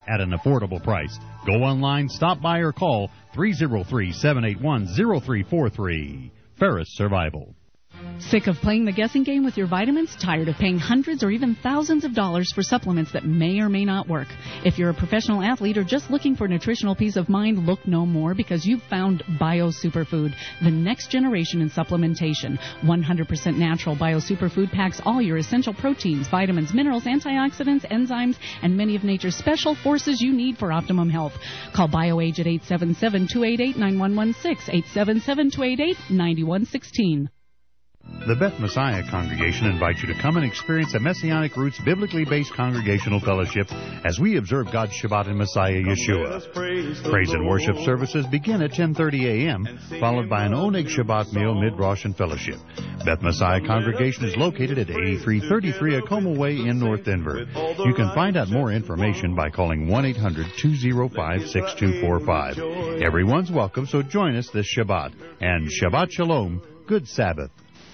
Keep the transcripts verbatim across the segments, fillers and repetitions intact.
at an affordable price. Go online, stop by, or call three oh three, seven eight one, oh three four three. Ferris Survival. Sick of playing the guessing game with your vitamins? Tired of paying hundreds or even thousands of dollars for supplements that may or may not work? If you're a professional athlete or just looking for nutritional peace of mind, look no more, because you've found Bio Superfood, the next generation in supplementation. one hundred percent natural Bio Superfood packs all your essential proteins, vitamins, minerals, antioxidants, enzymes, and many of nature's special forces you need for optimum health. Call BioAge at eight seven seven, two eight eight, nine one one six, eight seven seven, two eight eight, nine one one six. The Beth Messiah Congregation invites you to come and experience a Messianic Roots biblically based congregational fellowship as we observe God's Shabbat in Messiah Yeshua. Praise and worship services begin at ten thirty a.m., followed by an Oneg Shabbat meal, mid-Rosh, and fellowship. Beth Messiah Congregation is located at eighty-three thirty-three Acoma Way in North Denver. You can find out more information by calling one eight hundred, two oh five, six two four five. Everyone's welcome, so join us this Shabbat. And Shabbat Shalom, good Sabbath.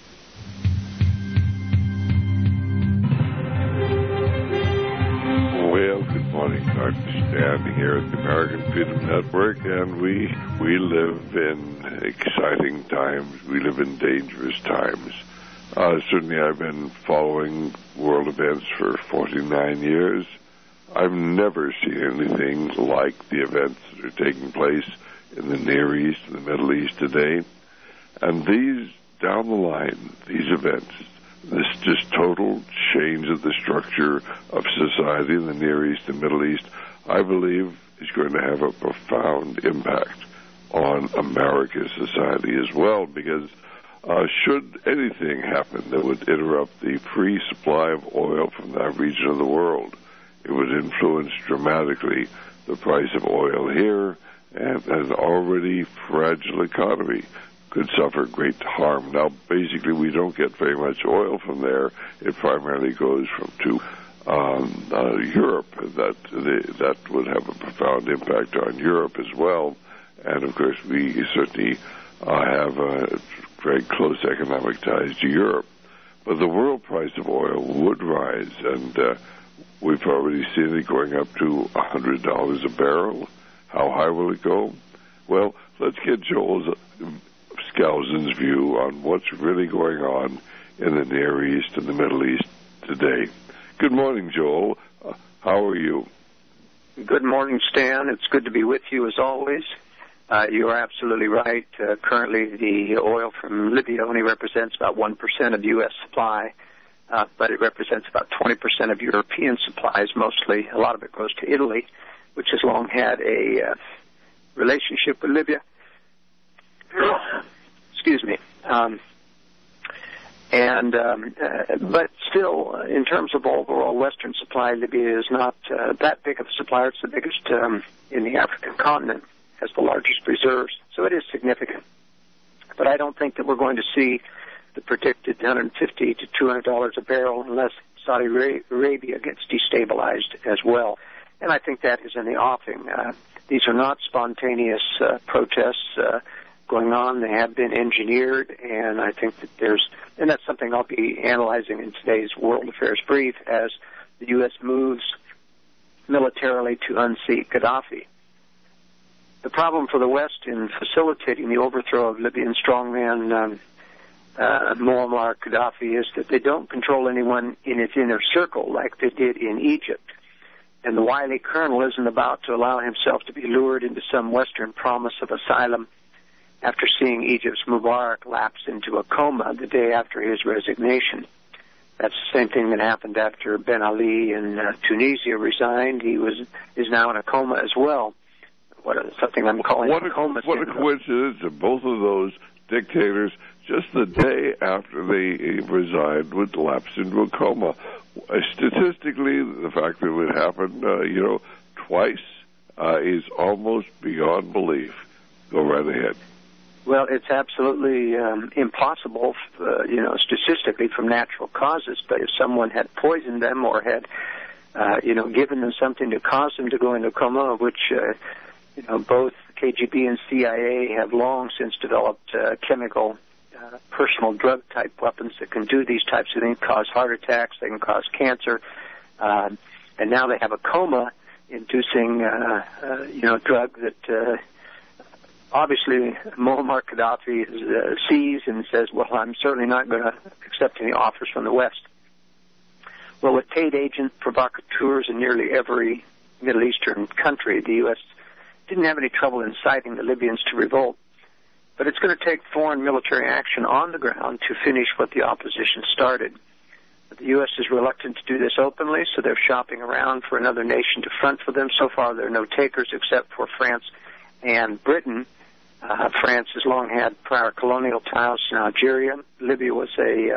Well, good morning, Doctor Stan here at the American Freedom Network, and we we live in exciting times. We live in dangerous times. Uh, certainly, I've been following world events for forty-nine years. I've never seen anything like the events that are taking place in the Near East and the Middle East today. And these, down the line, these events, this just total change of the structure of society in the Near East and Middle East, I believe is going to have a profound impact on America's society as well, because uh, should anything happen that would interrupt the free supply of oil from that region of the world, it would influence dramatically the price of oil here, and an already fragile economy could suffer great harm. Now, basically, we don't get very much oil from there. It primarily goes from to um, uh, Europe. That that would have a profound impact on Europe as well. And, of course, we certainly uh, have uh, very close economic ties to Europe. But the world price of oil would rise, and uh, we've already seen it going up to one hundred dollars a barrel. How high will it go? Well, let's get Joel's Skousen's view on what's really going on in the Near East and the Middle East today. Good morning, Joel. Uh, how are you? Good morning, Stan. It's good to be with you as always. Uh, you are absolutely right. Uh, currently, the oil from Libya only represents about one percent of U S supply, uh, but it represents about twenty percent of European supplies, mostly. A lot of it goes to Italy, which has long had a uh, relationship with Libya. Excuse me. Um, and um, uh, but still, uh, in terms of overall Western supply, Libya is not uh, that big of a supplier. It's the biggest um, in the African continent, has the largest reserves, so it is significant. But I don't think that we're going to see the predicted one hundred fifty to two hundred dollars a barrel unless Saudi Arabia gets destabilized as well. And I think that is in the offing. Uh, these are not spontaneous uh, protests uh, going on. They have been engineered, and I think that there's, and that's something I'll be analyzing in today's World Affairs Brief as the U S moves militarily to unseat Gaddafi. The problem for the West in facilitating the overthrow of Libyan strongman um, uh, Muammar Gaddafi is that they don't control anyone in its inner circle like they did in Egypt. And the wily colonel isn't about to allow himself to be lured into some Western promise of asylum after seeing Egypt's Mubarak lapse into a coma the day after his resignation. That's the same thing that happened after Ben Ali in uh, Tunisia resigned. He was is now in a coma as well. What a, something I'm calling what a coma. What a coincidence that both of those dictators, just the day after they resigned, would lapse into a coma. Uh, statistically, the fact that it would happen, uh, you know, twice uh, is almost beyond belief. Go right ahead. Well, it's absolutely um, impossible, uh, you know, statistically from natural causes. But if someone had poisoned them or had, uh, you know, given them something to cause them to go into coma, which, uh, you know, both K G B and C I A have long since developed uh, chemical, uh, personal drug-type weapons that can do these types of things, cause heart attacks, they can cause cancer, uh, and now they have a coma inducing, uh, uh, you know, drug that uh, obviously Muammar Gaddafi uh, sees and says, well, I'm certainly not going to accept any offers from the West. Well, with paid agent provocateurs in nearly every Middle Eastern country, the U S didn't have any trouble inciting the Libyans to revolt. But it's going to take foreign military action on the ground to finish what the opposition started. The U S is reluctant to do this openly, so they're shopping around for another nation to front for them. So far, there are no takers except for France and Britain. Uh, France has long had prior colonial ties in Algeria. Libya was a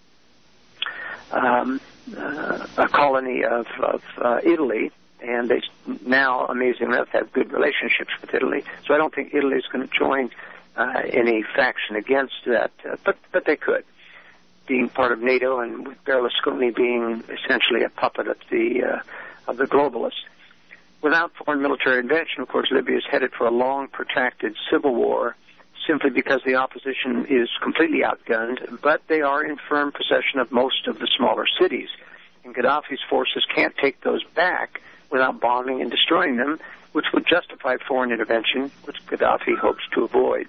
uh, um, uh, a colony of, of uh, Italy, and they now, amazingly enough, have good relationships with Italy. So I don't think Italy is going to join uh, any faction against that, uh, but but they could, being part of NATO and with Berlusconi being essentially a puppet of the uh, of the globalists. Without foreign military intervention, of course, Libya is headed for a long, protracted civil war, simply because the opposition is completely outgunned, but they are in firm possession of most of the smaller cities. And Gaddafi's forces can't take those back without bombing and destroying them, which would justify foreign intervention, which Gaddafi hopes to avoid.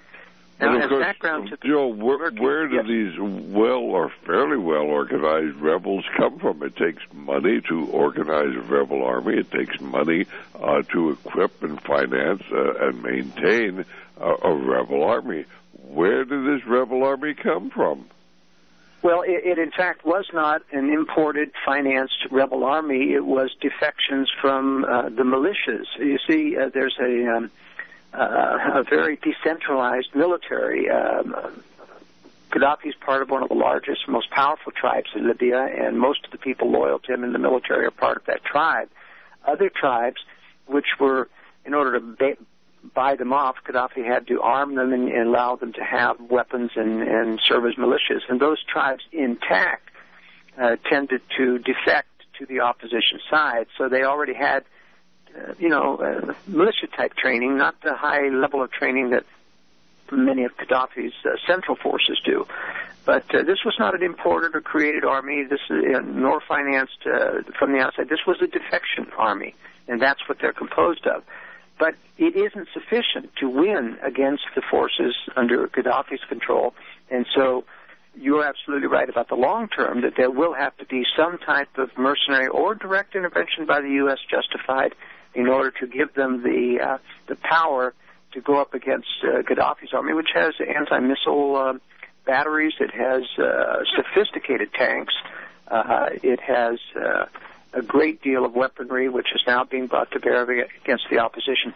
Now, well, as course, background to the Joe, where, where do yes. these well or fairly well organized rebels come from? It takes money to organize a rebel army. It takes money uh, to equip and finance uh, and maintain uh, a rebel army. Where did this rebel army come from? Well, it, it in fact was not an imported, financed rebel army. It was defections from uh, the militias. You see, uh, there's a... Um, Uh, a very decentralized military. Um, Gaddafi is part of one of the largest, most powerful tribes in Libya, and most of the people loyal to him in the military are part of that tribe. Other tribes, which were, in order to ba- buy them off, Gaddafi had to arm them and, and allow them to have weapons and, and serve as militias. And those tribes intact uh, tended to defect to the opposition side, so they already had Uh, you know, uh, militia-type training, not the high level of training that many of Gaddafi's uh, central forces do. But uh, this was not an imported or created army, this is, uh, nor financed uh, from the outside. This was a defection army, and that's what they're composed of. But it isn't sufficient to win against the forces under Gaddafi's control, and so you're absolutely right about the long term, that there will have to be some type of mercenary or direct intervention by the U S justified in order to give them the uh, the power to go up against uh, Gaddafi's army, which has anti-missile uh, batteries, it has uh, sophisticated tanks, uh, it has uh, a great deal of weaponry, which is now being brought to bear against the opposition.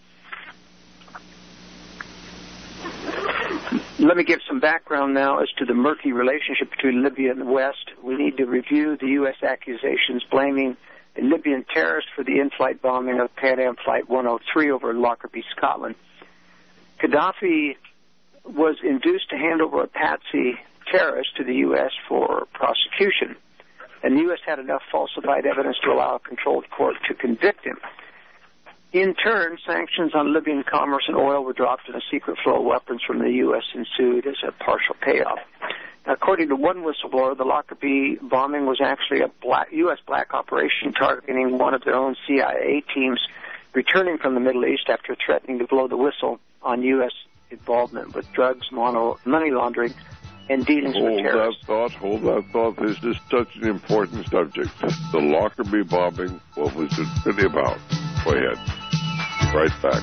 Let me give some background now as to the murky relationship between Libya and the West. We need to review the U S accusations blaming the Libyan terrorists for the in-flight bombing of Pan Am Flight one oh three over Lockerbie, Scotland. Gaddafi was induced to hand over a patsy terrorist to the U S for prosecution, and the U S had enough falsified evidence to allow a controlled court to convict him. In turn, sanctions on Libyan commerce and oil were dropped, and a secret flow of weapons from the U S ensued as a partial payoff. Now, according to one whistleblower, the Lockerbie bombing was actually a black, U S black operation targeting one of their own C I A teams returning from the Middle East after threatening to blow the whistle on U S involvement with drugs, mono, money laundering, and dealings hold with terrorists. Hold that thought, hold that thought. This is such an important subject. The Lockerbie bombing, what was it really about? Go ahead. Right back.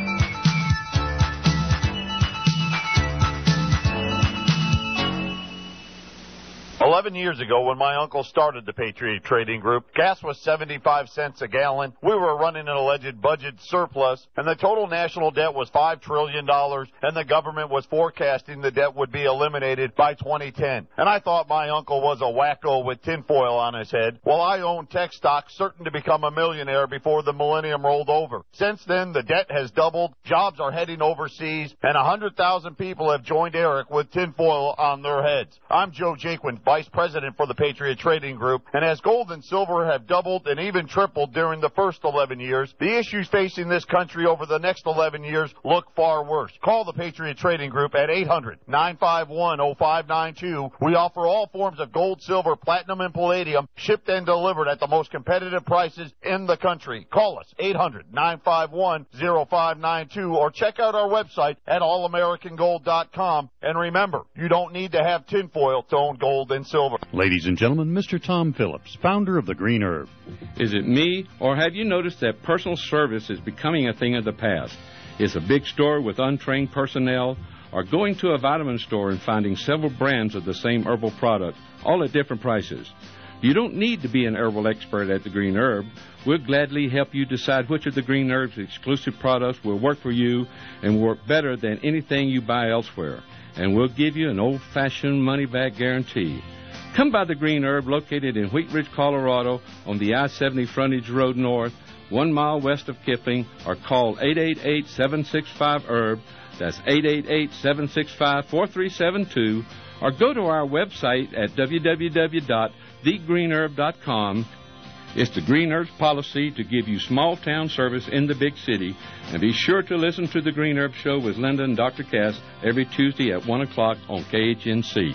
Eleven years ago, when my uncle started the Patriot Trading Group, gas was seventy-five cents a gallon. We were running an alleged budget surplus, and the total national debt was five trillion dollars, and the government was forecasting the debt would be eliminated by twenty ten. And I thought my uncle was a wacko with tinfoil on his head. Well, I owned tech stocks, certain to become a millionaire before the millennium rolled over. Since then, the debt has doubled, jobs are heading overseas, and one hundred thousand people have joined Eric with tinfoil on their heads. I'm Joe Jaquin, Vice vice president for the Patriot Trading Group, and as gold and silver have doubled and even tripled during the first eleven years, the issues facing this country over the next eleven years look far worse. Call the Patriot Trading Group at eight hundred, nine five one, oh five nine two. We offer all forms of gold, silver, platinum, and palladium, shipped and delivered at the most competitive prices in the country. Call us, eight hundred, nine five one, oh five nine two, or check out our website at all american gold dot com. And remember, you don't need to have tinfoil to own gold and silver. Ladies and gentlemen, Mister Tom Phillips, founder of the Green Herb. Is it me, or have you noticed that personal service is becoming a thing of the past? Is a big store with untrained personnel, or going to a vitamin store and finding several brands of the same herbal product, all at different prices? You don't need to be an herbal expert at the Green Herb. We'll gladly help you decide which of the Green Herb's exclusive products will work for you and work better than anything you buy elsewhere. And we'll give you an old-fashioned money-back guarantee. Come by the Green Herb, located in Wheat Ridge, Colorado, on the I seventy Frontage Road North, one mile west of Kipling, or call eight eight eight, seven six five, herb. That's eight eight eight, seven six five, four three seven two, or go to our website at w w w dot the green herb dot com. It's the Green Herb's policy to give you small-town service in the big city. And be sure to listen to the Green Herb Show with Linda and Doctor Cass every Tuesday at one o'clock on K H N C.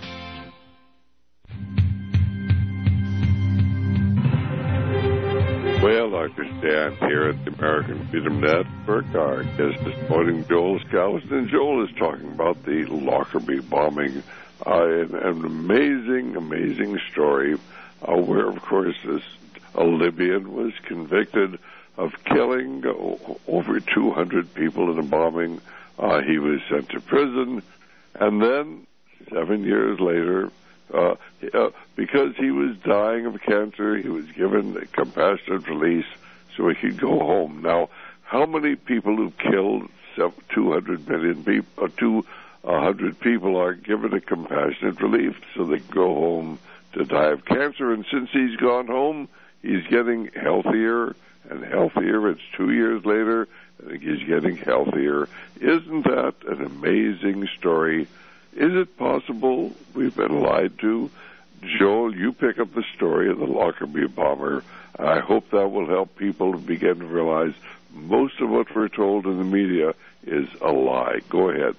Well, Doctor Stan here at the American Freedom Network. Our guest is quoting Joel Skousen, and Joel is talking about the Lockerbie bombing. Uh, an, an amazing, amazing story uh, where, of course, this a Libyan was convicted of killing uh, over two hundred people in a bombing. Uh, he was sent to prison, and then seven years later, uh, uh, because he was dying of cancer, he was given a compassionate release so he could go home. Now, how many people who killed two hundred million people, uh, two A hundred people are given a compassionate relief so they can go home to die of cancer? And since he's gone home, he's getting healthier and healthier. It's two years later, I think he's getting healthier. Isn't that an amazing story? Is it possible we've been lied to? Joel, you pick up the story of the Lockerbie bomber. I hope that will help people to begin to realize most of what we're told in the media is a lie. Go ahead.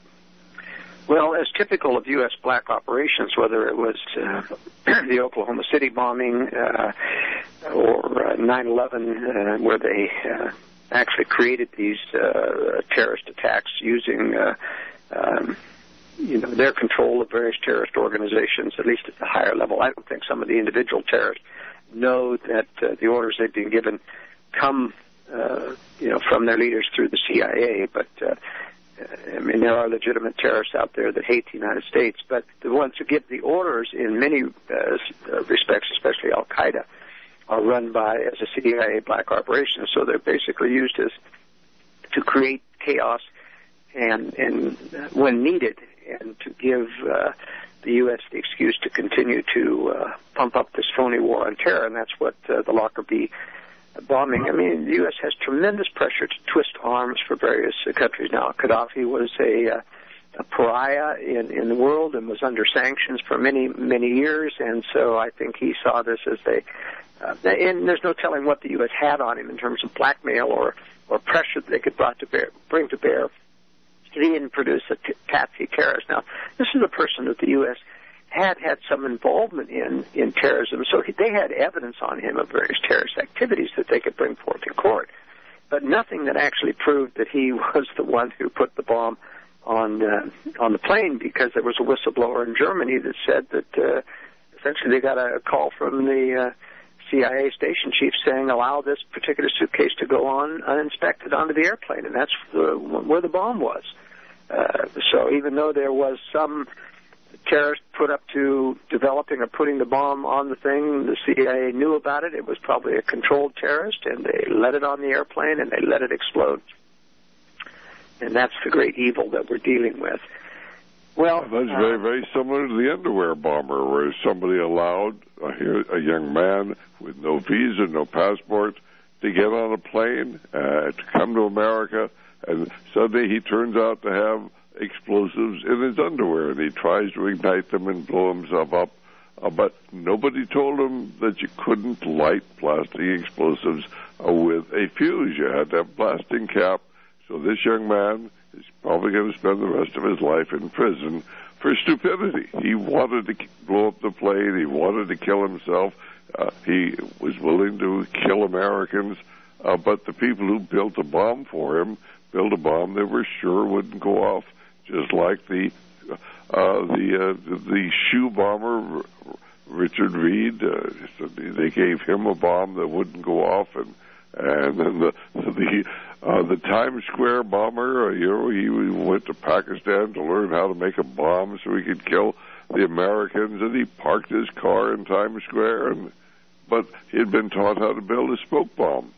Well, as typical of U S black operations, whether it was uh, the Oklahoma City bombing uh, or uh, nine eleven, uh, where they uh, actually created these uh, terrorist attacks using uh, um, you know, their control of various terrorist organizations, at least at the higher level. I don't think some of the individual terrorists know that uh, the orders they've been given come uh, you know, from their leaders through the C I A, but uh, I mean, there are legitimate terrorists out there that hate the United States, but the ones who give the orders in many uh, respects, especially Al-Qaeda, are run by as a C I A black operation. So they're basically used as to create chaos and, and uh, when needed, and to give uh, the U S the excuse to continue to uh, pump up this phony war on terror, and that's what uh, the Lockerbie bombing. I mean, the U S has tremendous pressure to twist arms for various uh, countries now. Gaddafi was a, uh, a pariah in, in the world and was under sanctions for many, many years, and so I think he saw this as a, uh, and there's no telling what the U S had on him in terms of blackmail or, or pressure that they could brought to bear, bring to bear. He didn't produce a t- patsy terrorist. Now, this is a person that the U S had had some involvement in, in terrorism, so he, they had evidence on him of various terrorist activities that they could bring forth in court, but nothing that actually proved that he was the one who put the bomb on uh, on the plane, because there was a whistleblower in Germany that said that uh, essentially they got a call from the uh, C I A station chief saying allow this particular suitcase to go on uninspected onto the airplane, and that's the, where the bomb was. Uh, so even though there was some terrorists put up to developing or putting the bomb on the thing, the C I A knew about it. It was probably a controlled terrorist, and they let it on the airplane, and they let it explode. And that's the great evil that we're dealing with. Well, that's uh, very, very similar to the underwear bomber, where somebody allowed a, a young man with no visa, no passport, to get on a plane, uh, to come to America, and suddenly he turns out to have explosives in his underwear, and he tries to ignite them and blow himself up. Uh, but nobody told him that you couldn't light plastic explosives uh, with a fuse. You had to have a blasting cap. So this young man is probably going to spend the rest of his life in prison for stupidity. He wanted to blow up the plane. He wanted to kill himself. Uh, he was willing to kill Americans. Uh, but the people who built a bomb for him built a bomb they were sure wouldn't go off, just like the uh, the uh, the shoe bomber Richard Reed. Uh, so they gave him a bomb that wouldn't go off, and and then the the uh, the Times Square bomber. Uh, you know, he went to Pakistan to learn how to make a bomb so he could kill the Americans, and he parked his car in Times Square, and but he had been taught how to build a smoke bomb.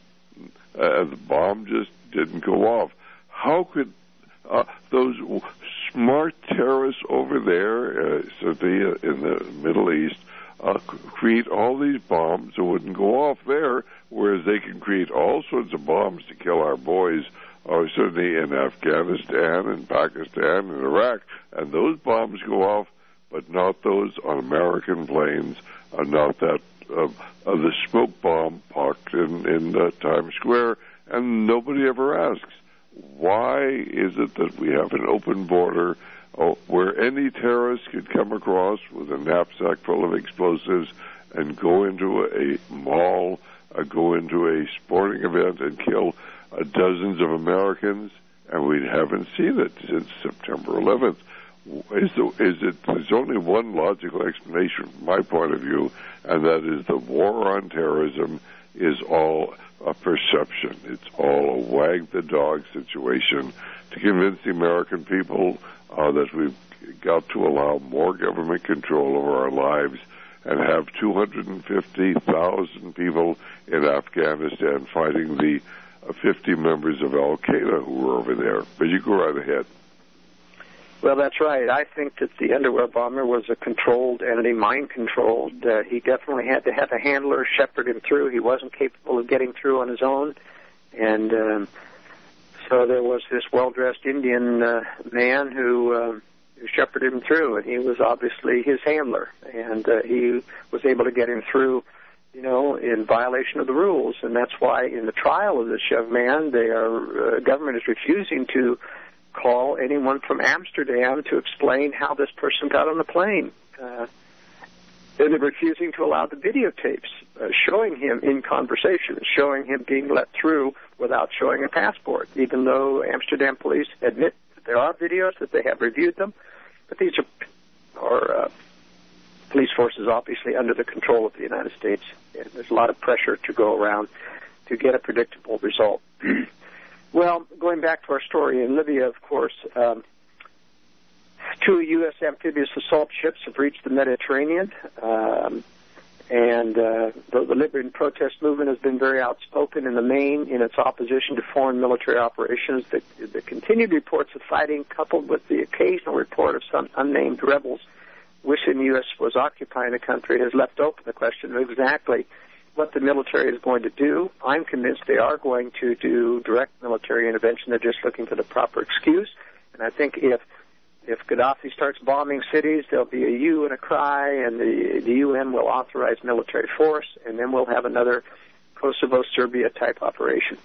Uh, the bomb just didn't go off. How could uh, those smart terrorists over there, uh, Cynthia, in the Middle East, uh, create all these bombs that wouldn't go off there, whereas they can create all sorts of bombs to kill our boys, uh, certainly in Afghanistan and Pakistan and Iraq, and those bombs go off, but not those on American planes, uh, not that uh, uh, the smoke bomb parked in, in uh, Times Square, and nobody ever asks, why is it that we have an open border uh, where any terrorist could come across with a knapsack full of explosives and go into a, a mall, uh, go into a sporting event and kill uh, dozens of Americans, and we haven't seen it since September eleventh? Is, the, is it? There's only one logical explanation from my point of view, and that is the war on terrorism is all a perception. It's all a wag the dog situation to convince the American people uh, that we've got to allow more government control over our lives and have two hundred fifty thousand people in Afghanistan fighting the uh, fifty members of Al Qaeda who were over there. But you go right ahead. Well, that's right. I think that the underwear bomber was a controlled entity, mind-controlled. Uh, he definitely had to have a handler shepherd him through. He wasn't capable of getting through on his own. And um, so there was this well-dressed Indian uh, man who, uh, who shepherded him through, and he was obviously his handler. And uh, he was able to get him through, you know, in violation of the rules. And that's why in the trial of this young man, they are, uh, government is refusing to call anyone from Amsterdam to explain how this person got on the plane. Uh, and they're refusing to allow the videotapes uh, showing him in conversation, showing him being let through without showing a passport, even though Amsterdam police admit that there are videos, that they have reviewed them. But these are, are uh, police forces obviously under the control of the United States. And there's a lot of pressure to go around to get a predictable result. Well, going back to our story in Libya, of course, um, two U S amphibious assault ships have reached the Mediterranean, um, and uh, the, the Libyan protest movement has been very outspoken in the main in its opposition to foreign military operations. The, the continued reports of fighting, coupled with the occasional report of some unnamed rebels wishing the U S was occupying the country, has left open the question of exactly what the military is going to do. I'm convinced they are going to do direct military intervention. They're just looking for the proper excuse. And I think if if Gaddafi starts bombing cities, there'll be a hue and a cry, and the, the U N will authorize military force, and then we'll have another Kosovo-Serbia-type operation.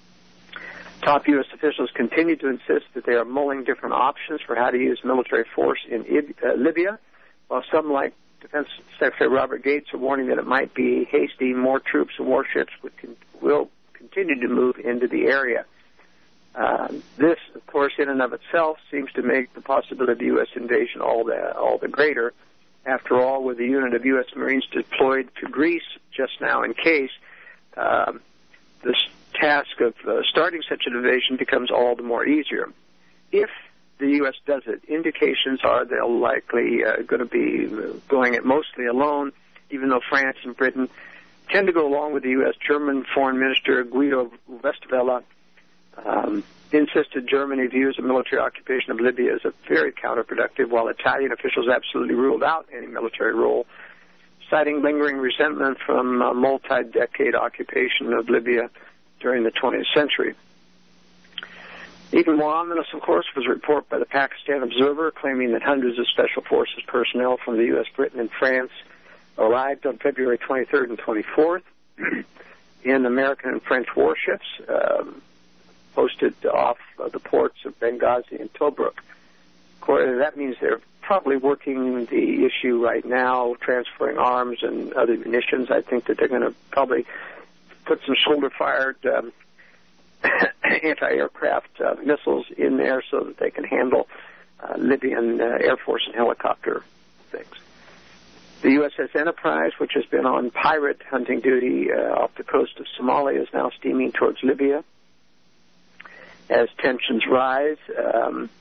Top U S officials continue to insist that they are mulling different options for how to use military force in uh, Libya, while some, like Defense Secretary Robert Gates, are warning that it might be hasty. More troops and warships would con- will continue to move into the area. Uh, this, of course, in and of itself, seems to make the possibility of U S invasion all the all the greater. After all, with a unit of U S Marines deployed to Greece just now in case, uh, this task of uh, starting such an invasion becomes all the more easier. If the U S does it, indications are they'll likely uh, going to be going it mostly alone, even though France and Britain tend to go along with the U S. German Foreign Minister Guido Westerwelle um, insisted Germany views a military occupation of Libya as a very counterproductive, while Italian officials absolutely ruled out any military role, citing lingering resentment from a multi-decade occupation of Libya during the twentieth century. Even more ominous, of course, was a report by the Pakistan Observer claiming that hundreds of Special Forces personnel from the U S, Britain, and France arrived on February twenty-third and twenty-fourth in American and French warships um, posted off uh, the ports of Benghazi and Tobruk. Of course, that means they're probably working the issue right now, transferring arms and other munitions. I think that they're going to probably put some shoulder-fired um, anti-aircraft uh, missiles in there so that they can handle uh, Libyan uh, Air Force and helicopter things. The U S S Enterprise, which has been on pirate hunting duty uh, off the coast of Somalia, is now steaming towards Libya as tensions rise. Um,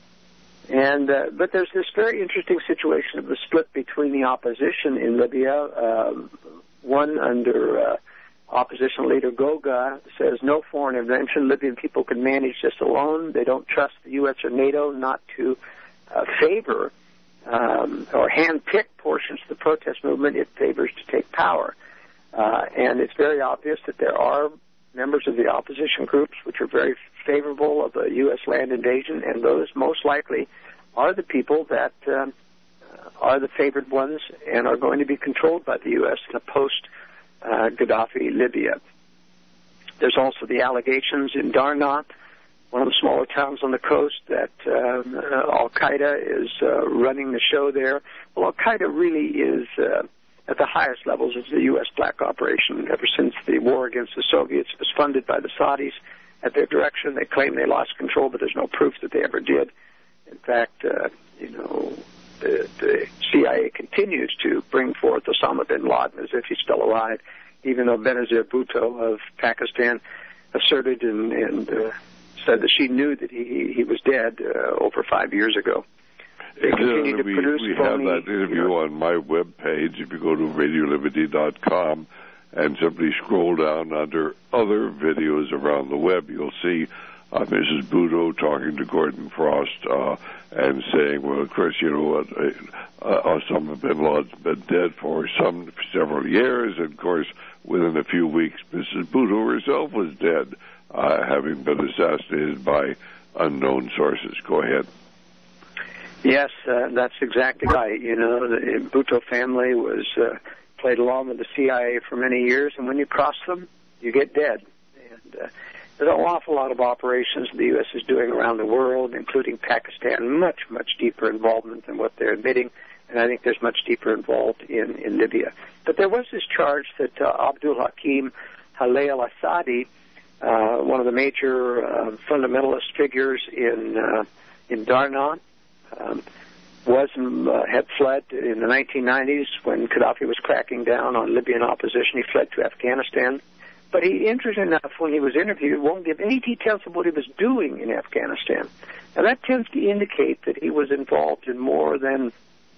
and uh, but there's this very interesting situation of the split between the opposition in Libya. Um, one under uh, opposition leader Goga says no foreign intervention. Libyan people can manage this alone. They don't trust the U S or NATO not to uh, favor um, or hand-pick portions of the protest movement it favors to take power. Uh, and it's very obvious that there are members of the opposition groups which are very favorable of a U S land invasion, and those most likely are the people that um, are the favored ones and are going to be controlled by the U S in a post-Gaddafi uh, Libya. There's also the allegations in Darna, one of the smaller towns on the coast, that um, uh, Al-Qaeda is uh, running the show there. Well, Al-Qaeda really is uh, at the highest levels of the U S black operation ever since the war against the Soviets. It was funded by the Saudis at their direction. They claim they lost control, but there's no proof that they ever did. In fact, uh, you know, the, the C I A continues to bring forth Osama bin Laden as if he's still alive, even though Benazir Bhutto of Pakistan asserted and, and uh, said that she knew that he, he was dead uh, over five years ago. They continue to we, produce we phony, have that interview you know, on my webpage. If you go to radio liberty dot com and simply scroll down under other videos around the web, you'll see uh, Missus Bhutto talking to Gordon Frost uh, and saying, well, of course, you know what, uh, uh, Osama bin Laden's been dead for some for several years, and of course, within a few weeks, Missus Bhutto herself was dead, uh, having been assassinated by unknown sources. Go ahead. Yes, uh, that's exactly right. You know, the Bhutto family was uh, played along with the C I A for many years, and when you cross them, you get dead. And uh, there's an awful lot of operations the U S is doing around the world, including Pakistan, much, much deeper involvement than what they're admitting, and I think there's much deeper involved in, in Libya. But there was this charge that uh, Abdul Hakim Haleh al-Assadi, uh, one of the major uh, fundamentalist figures in, uh, in Darna, Um, was uh, had fled in the nineteen nineties when Gaddafi was cracking down on Libyan opposition. He fled to Afghanistan. But he, interesting enough, when he was interviewed, won't give any details of what he was doing in Afghanistan. Now, that tends to indicate that he was involved in more than,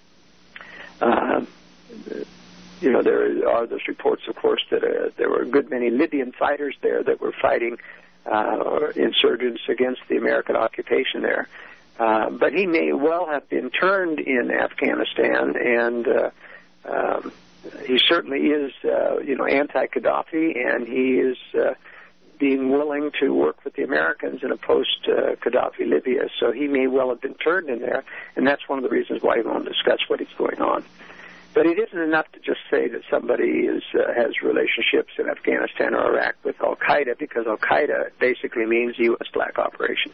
uh, you know, there are those reports, of course, that uh, there were a good many Libyan fighters there that were fighting uh, insurgents against the American occupation there. Uh, but he may well have been turned in Afghanistan, and uh, um, he certainly is, uh, you know, anti-Gaddafi, and he is uh, being willing to work with the Americans in a post-Gaddafi uh, Libya. So he may well have been turned in there, and that's one of the reasons why he won't discuss what is going on. But it isn't enough to just say that somebody is, uh, has relationships in Afghanistan or Iraq with Al-Qaeda, because Al-Qaeda basically means U S black operations.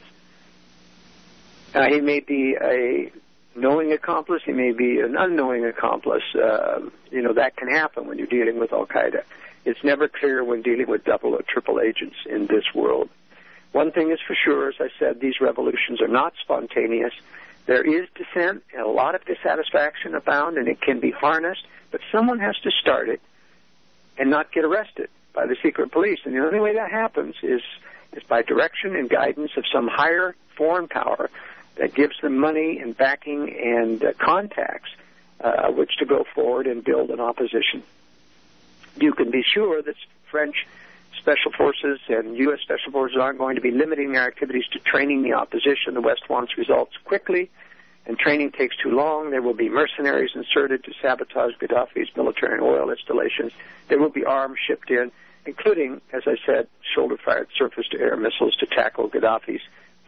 Uh, he may be a knowing accomplice. He may be an unknowing accomplice. Uh, you know, that can happen when you're dealing with Al-Qaeda. It's never clear when dealing with double or triple agents in this world. One thing is for sure, as I said, these revolutions are not spontaneous. There is dissent and a lot of dissatisfaction abound, and it can be harnessed, but someone has to start it and not get arrested by the secret police. And the only way that happens is, is by direction and guidance of some higher foreign power that gives them money and backing and uh, contacts uh, which to go forward and build an opposition. You can be sure that French special forces and U S special forces aren't going to be limiting their activities to training the opposition. The West wants results quickly, and training takes too long. There will be mercenaries inserted to sabotage Gaddafi's military and oil installations. There will be arms shipped in, including, as I said, shoulder-fired surface-to-air missiles to tackle Gaddafi's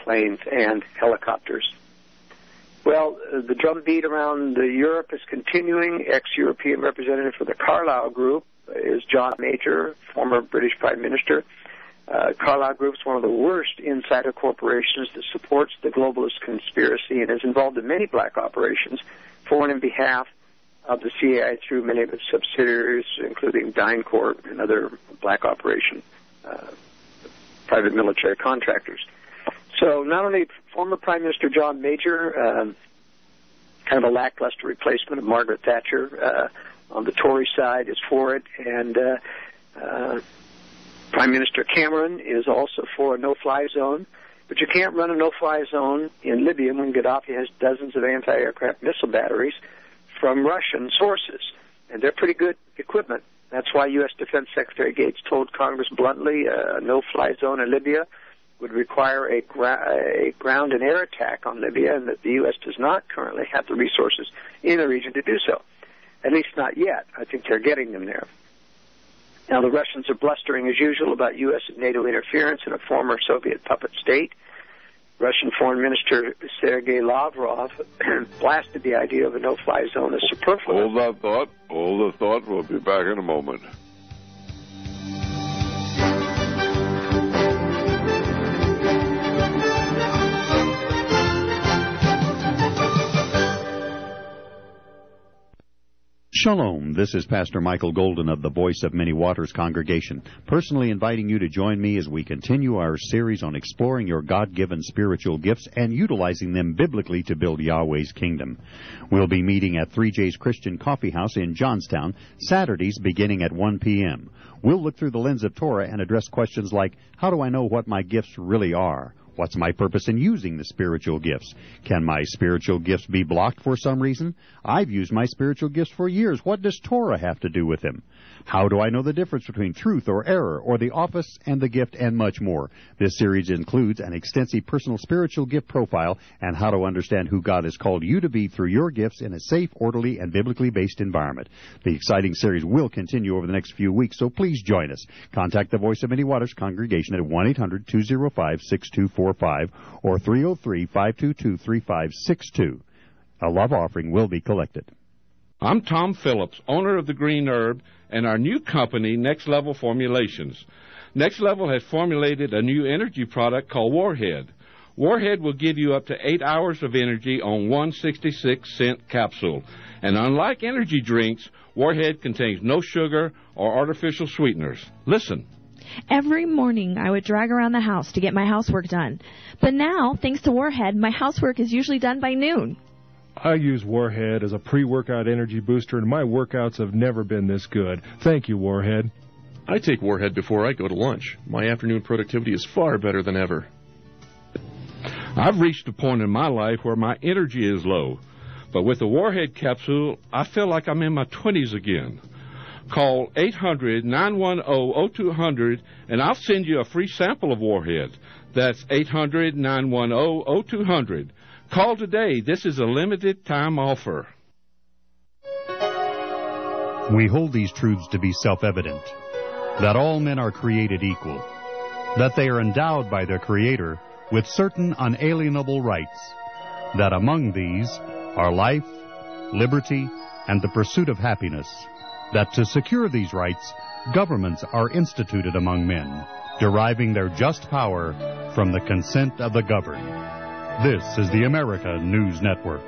airplanes and helicopters. Well, uh, the drumbeat around uh, Europe is continuing. Ex-European representative for the Carlyle Group is John Major, former British Prime Minister. Uh, Carlyle Group is one of the worst insider corporations that supports the globalist conspiracy and is involved in many black operations for and in behalf of the C I A through many of its subsidiaries, including DynCorp and other black operation uh, private military contractors. So not only former Prime Minister John Major, um, kind of a lackluster replacement of Margaret Thatcher uh, on the Tory side, is for it, and uh, uh, Prime Minister Cameron is also for a no-fly zone. But you can't run a no-fly zone in Libya when Gaddafi has dozens of anti-aircraft missile batteries from Russian sources, and they're pretty good equipment. That's why U S Defense Secretary Gates told Congress bluntly uh, a no-fly zone in Libya would require a, gra- a ground and air attack on Libya, and that the U S does not currently have the resources in the region to do so. At least not yet. I think they're getting them there. Now, the Russians are blustering as usual about U S and NATO interference in a former Soviet puppet state. Russian Foreign Minister Sergei Lavrov blasted the idea of a no-fly zone as superfluous. Hold that thought. Hold the thought. We'll be back in a moment. Shalom, this is Pastor Michael Golden of the Voice of Many Waters congregation, personally inviting you to join me as we continue our series on exploring your God-given spiritual gifts and utilizing them biblically to build Yahweh's kingdom. We'll be meeting at three J's Christian Coffee House in Johnstown, Saturdays beginning at one p.m. We'll look through the lens of Torah and address questions like, how do I know what my gifts really are? What's my purpose in using the spiritual gifts? Can my spiritual gifts be blocked for some reason? I've used my spiritual gifts for years. What does Torah have to do with them? How do I know the difference between truth or error, or the office and the gift, and much more? This series includes an extensive personal spiritual gift profile and how to understand who God has called you to be through your gifts in a safe, orderly, and biblically based environment. The exciting series will continue over the next few weeks, so please join us. Contact the Voice of Many Waters congregation at one eight hundred two oh five six two four five or three oh three, five two two, three five six two. A love offering will be collected. I'm Tom Phillips, owner of the Green Herb, and our new company, Next Level Formulations. Next Level has formulated a new energy product called Warhead. Warhead will give you up to eight hours of energy on one sixty-six cent capsule. And unlike energy drinks, Warhead contains no sugar or artificial sweeteners. Listen. Every morning I would drag around the house to get my housework done. But now, thanks to Warhead, my housework is usually done by noon. I use Warhead as a pre-workout energy booster, and my workouts have never been this good. Thank you, Warhead. I take Warhead before I go to lunch. My afternoon productivity is far better than ever. I've reached a point in my life where my energy is low. But with the Warhead capsule, I feel like I'm in my twenties again. Call eight hundred, nine one zero, zero two zero zero, and I'll send you a free sample of Warhead. That's eight hundred, nine one zero, zero two zero zero. Call today. This is a limited-time offer. We hold these truths to be self-evident, that all men are created equal, that they are endowed by their Creator with certain unalienable rights, that among these are life, liberty, and the pursuit of happiness, that to secure these rights, governments are instituted among men, deriving their just power from the consent of the governed. This is the America News Network.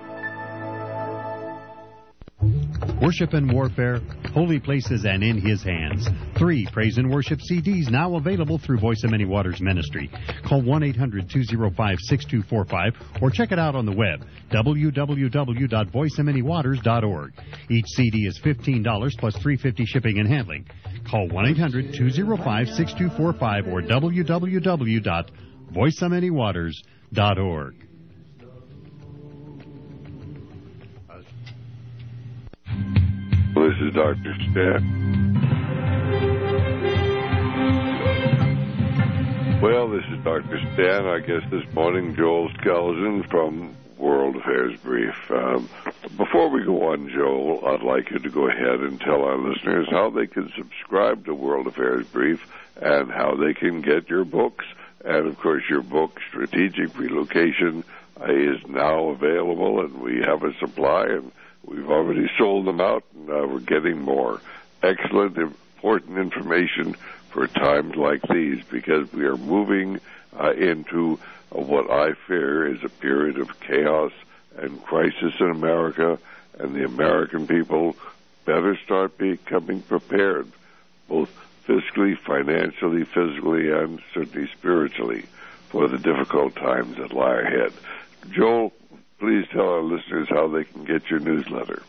Worship and Warfare, Holy Places and In His Hands. Three Praise and Worship C Ds now available through Voice of Many Waters Ministry. Call one eight hundred two oh five six two four five or check it out on the web, w w w dot voice of many waters dot org. Each C D is fifteen dollars plus three dollars and fifty cents shipping and handling. Call one eight hundred two oh five six two four five or w w w dot voice of many waters dot org. This is Doctor Stan. Well, this is Doctor Stan. I guess this morning, Joel Skeleton from World Affairs Brief. Um, before we go on, Joel, I'd like you to go ahead and tell our listeners how they can subscribe to World Affairs Brief and how they can get your books, And, of course, your book, Strategic Relocation, uh, is now available, and we have a supply, and we've already sold them out, and uh, we're getting more. Excellent, important information for times like these, because we are moving uh, into uh, what I fear is a period of chaos and crisis in America, and the American people better start becoming prepared, both fiscally, financially, physically, and certainly spiritually, for the difficult times that lie ahead. Joel, please tell our listeners how they can get your newsletter.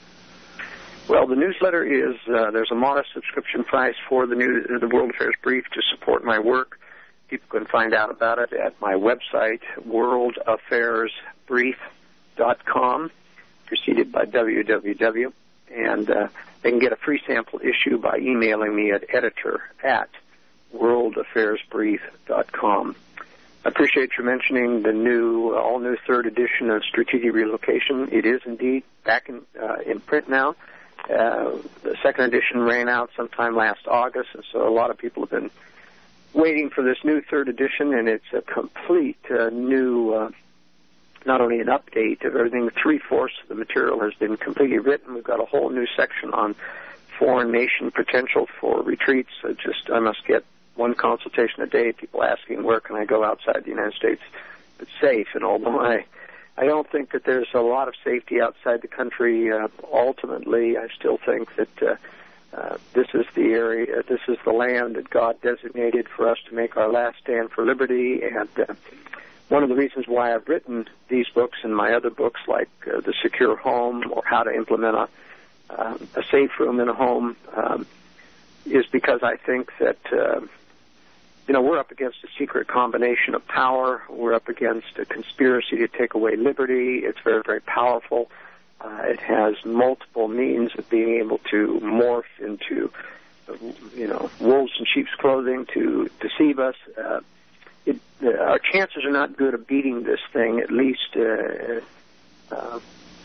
Well, the newsletter is, uh, there's a modest subscription price for the new, the World Affairs Brief to support my work. People can find out about it at my website, world affairs brief dot com, preceded by w w w. And uh, they can get a free sample issue by emailing me at editor at world affairs brief dot com. I appreciate you mentioning the new, uh, all-new third edition of Strategic Relocation. It is indeed back in, uh, in print now. Uh, the second edition ran out sometime last August, and so a lot of people have been waiting for this new third edition, and it's a complete uh, new, uh, not only an update of everything, three-fourths of the material has been completely written. We've got a whole new section on foreign nation potential for retreats. I just, I must get one consultation a day, people asking where can I go outside the United States that's safe, and although I I don't think that there's a lot of safety outside the country. Uh, ultimately, I still think that uh, uh, this is the area, this is the land that God designated for us to make our last stand for liberty. And uh, one of the reasons why I've written these books and my other books, like uh, The Secure Home or How to Implement a, uh, a Safe Room in a Home, um, is because I think that uh, You know, we're up against a secret combination of power. We're up against a conspiracy to take away liberty. It's very, very powerful. Uh, it has multiple means of being able to morph into, you know, wolves in sheep's clothing to deceive us. Uh, it, uh, our chances are not good of beating this thing, at least uh, uh,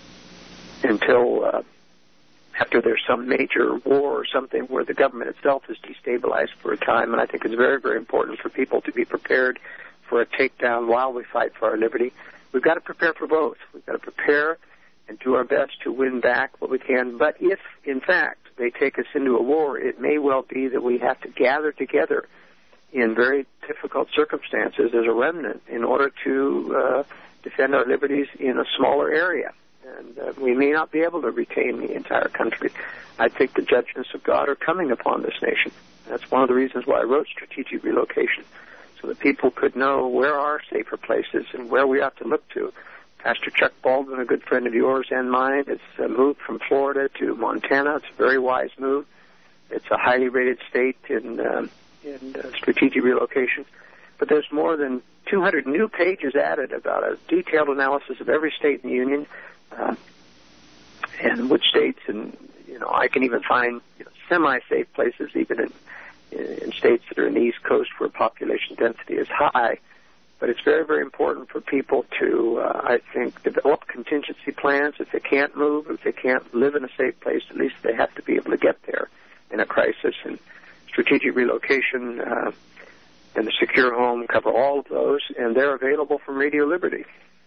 until uh, after there's some major war or something where the government itself is destabilized for a time. And I think it's very, very important for people to be prepared for a takedown while we fight for our liberty. We've got to prepare for both. We've got to prepare and do our best to win back what we can. But if, in fact, they take us into a war, it may well be that we have to gather together in very difficult circumstances as a remnant in order to uh, defend our liberties in a smaller area. And uh, we may not be able to retain the entire country. I think the judgments of God are coming upon this nation. That's one of the reasons why I wrote Strategic Relocation, so that people could know where are safer places and where we ought to look to. Pastor Chuck Baldwin, a good friend of yours and mine, has uh, moved from Florida to Montana. It's a very wise move. It's a highly rated state in, uh, in uh, strategic relocation. But there's more than two hundred new pages added about a detailed analysis of every state in the Union, uh, and which states, and, you know, I can even find you know, semi-safe places, even in, in states that are in the East Coast where population density is high. But it's very, very important for people to, uh, I think, develop contingency plans. If they can't move, if they can't live in a safe place, at least they have to be able to get there in a crisis. And strategic relocation uh, and the secure home cover all of those, and they're available from Radio Liberty.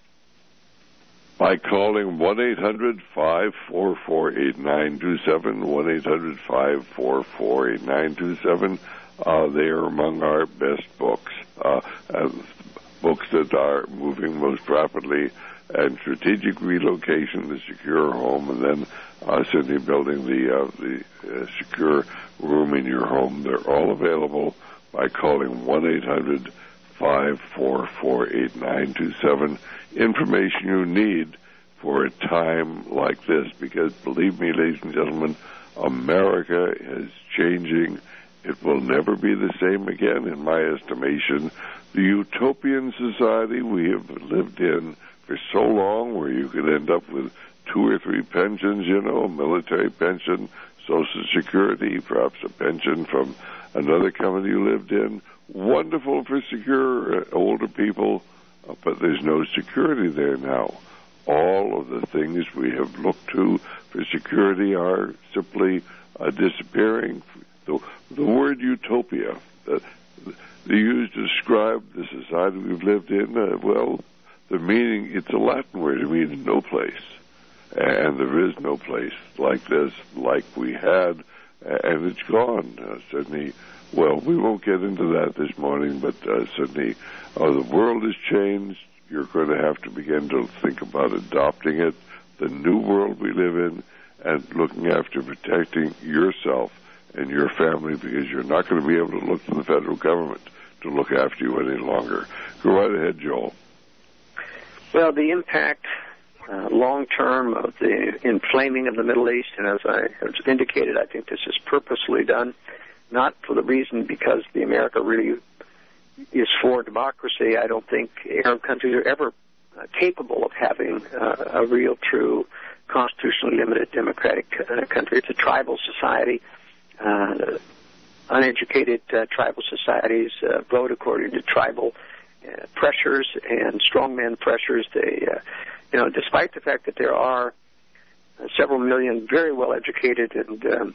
By calling one eight hundred five four four eight nine two seven, one eight hundred five four four eight nine two seven, uh, they are among our best books. Uh, uh, books that are moving most rapidly, and strategic relocation, the secure home, and then uh, simply building the uh, the uh, secure room in your home. They're all available by calling one eight hundred five four four eight nine two seven. Information you need for a time like this, because believe me, ladies and gentlemen, America is changing. It will never be the same again, in my estimation. The utopian society we have lived in for so long, where you could end up with two or three pensions, you know, a military pension, Social Security, perhaps a pension from another company you lived in. Wonderful for secure uh, older people, uh, but there's no security there now. All of the things we have looked to for security are simply uh, disappearing. The, the word utopia, the, they use to describe the society we've lived in, uh, well, the meaning, it's a Latin word. It means no place. And there is no place like this, like we had, and it's gone. Uh, certainly, well, we won't get into that this morning, but uh, certainly uh, the world has changed. You're going to have to begin to think about adopting it, the new world we live in, and looking after protecting yourself and your family, because you're not going to be able to look to the federal government to look after you any longer. Go right ahead, Joel. Well, the impact uh, long-term of the inflaming of the Middle East, and as I have indicated, I think this is purposely done, not for the reason because the America really is for democracy. I don't think Arab countries are ever uh, capable of having uh, a real, true, constitutionally limited democratic uh, country. It's a tribal society. Uh, uneducated uh, tribal societies uh, vote according to tribal uh, pressures and strongman pressures. They, uh, you know, despite the fact that there are uh, several million very well-educated and um,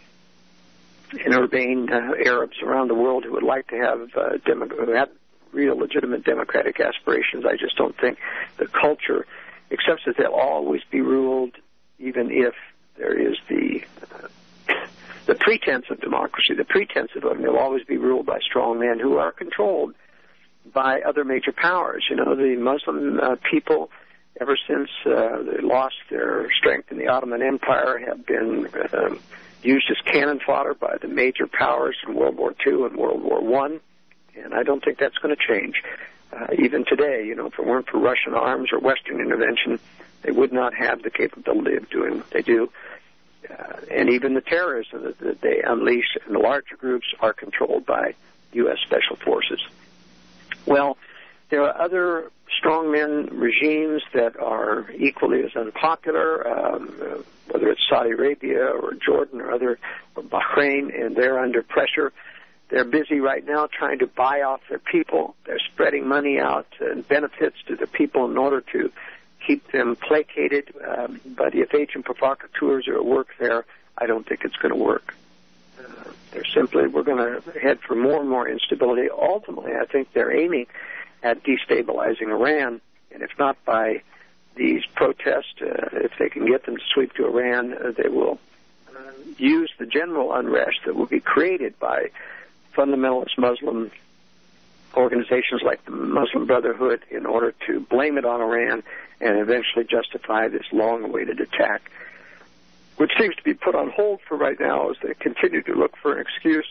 and urbane uh, Arabs around the world who would like to have uh, demo- who have real, legitimate democratic aspirations, I just don't think the culture accepts that they'll always be ruled, even if there is the uh, the pretense of democracy, the pretense of voting. They'll always be ruled by strong men who are controlled by other major powers. You know, the Muslim uh, people, ever since uh, they lost their strength in the Ottoman Empire, have been uh, used as cannon fodder by the major powers in World War Two and World War One, and I don't think that's going to change. Uh, even today, you know, if it weren't for Russian arms or Western intervention, they would not have the capability of doing what they do. Uh, and even the terrorism that, that they unleash in the larger groups are controlled by U S Special Forces. Well, there are other strongmen regimes that are equally as unpopular, um, uh, whether it's Saudi Arabia or Jordan or other, or Bahrain, and they're under pressure. They're busy right now trying to buy off their people. They're spreading money out and benefits to the people in order to keep them placated. Um, but if agent provocateurs are at work there, I don't think it's going to work. Uh, they're simply, we're going to head for more and more instability. Ultimately, I think they're aiming at destabilizing Iran, and if not by these protests, uh, if they can get them to sweep to Iran, uh, they will uh, use the general unrest that will be created by fundamentalist Muslim organizations like the Muslim Brotherhood in order to blame it on Iran and eventually justify this long-awaited attack, which seems to be put on hold for right now as they continue to look for an excuse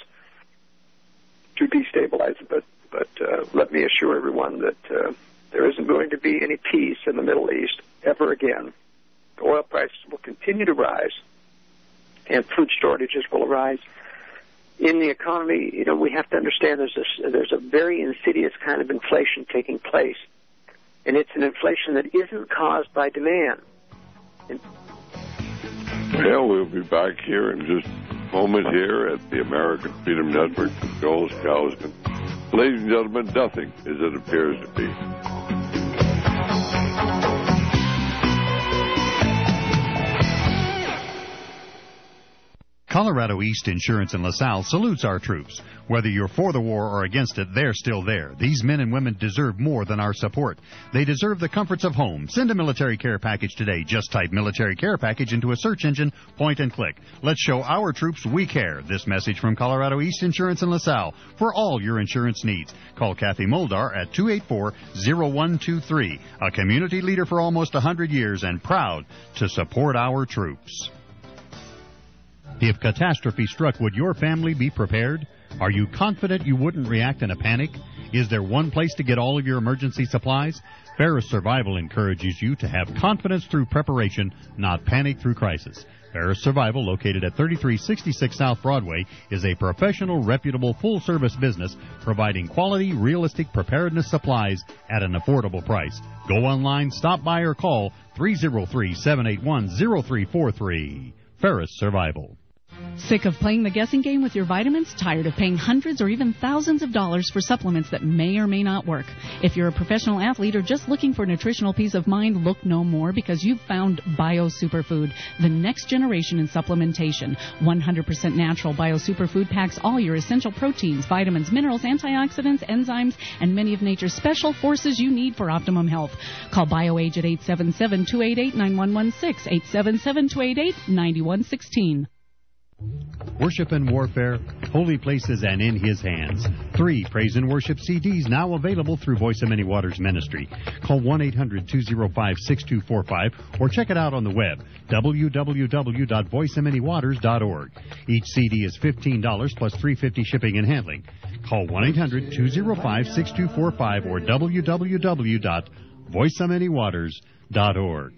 to destabilize it. But, but uh, let me assure everyone that uh, there isn't going to be any peace in the Middle East ever again. The oil prices will continue to rise, and food shortages will arise. In the economy, you know, we have to understand there's a, there's a very insidious kind of inflation taking place, and it's an inflation that isn't caused by demand. And well, we'll be back here in just a moment here at the American Freedom Network with Joel Skousen. Ladies and gentlemen, nothing as it appears to be. Colorado East Insurance in LaSalle salutes our troops. Whether you're for the war or against it, they're still there. These men and women deserve more than our support. They deserve the comforts of home. Send a military care package today. Just type military care package into a search engine, point and click. Let's show our troops we care. This message from Colorado East Insurance in LaSalle for all your insurance needs. Call Kathy Moldar at two eight four, zero one two three. A community leader for almost one hundred years and proud to support our troops. If catastrophe struck, would your family be prepared? Are you confident you wouldn't react in a panic? Is there one place to get all of your emergency supplies? Ferris Survival encourages you to have confidence through preparation, not panic through crisis. Ferris Survival, located at thirty-three sixty-six South Broadway, is a professional, reputable, full-service business providing quality, realistic preparedness supplies at an affordable price. Go online, stop by, or call three oh three, seven eight one, oh three four three. Ferris Survival. Sick of playing the guessing game with your vitamins? Tired of paying hundreds or even thousands of dollars for supplements that may or may not work? If you're a professional athlete or just looking for nutritional peace of mind, look no more, because you've found Bio Superfood, the next generation in supplementation. one hundred percent natural Bio Superfood packs all your essential proteins, vitamins, minerals, antioxidants, enzymes, and many of nature's special forces you need for optimum health. Call BioAge at eight seven seven, two eight eight, nine one one six, eight seven seven, two eight eight, nine one one six. Worship and Warfare, Holy Places and In His Hands. Three Praise and Worship C Ds now available through Voice of Many Waters Ministry. Call one eight hundred, two oh five, six two four five or check it out on the web, w w w dot voice of many waters dot org. Each C D is fifteen dollars plus three dollars and fifty cents shipping and handling. Call one eight hundred, two oh five, six two four five or w w w dot voice of many waters dot org.